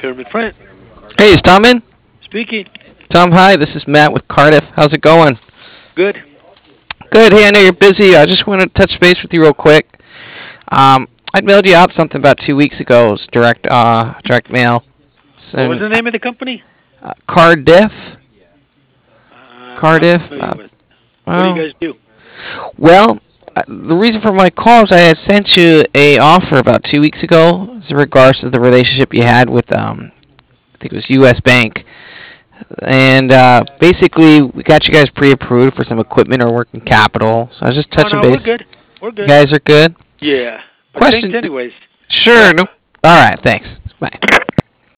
Pyramid Print. Hey, is Tom in? Speaking. Tom, hi. This is Matt with Cardiff. How's it going? Good. Good. Hey, I know you're busy. I just wanted to touch base with you real quick. I mailed you out something about 2 weeks ago. It was direct mail. What was So, the name of the company? Cardiff. Not Cardiff. familiar with. What do you Oh, guys do? well, the reason for my call is I had sent you a offer about 2 weeks ago in regards to the relationship you had with I think it was U.S. Bank. And basically, we got you guys pre-approved for some equipment or working capital. So I was just Oh touching no, we're base. good. We're You good. guys are good. Yeah. But thanks Question? anyways. Sure. Yeah. No. All right. Thanks. Bye.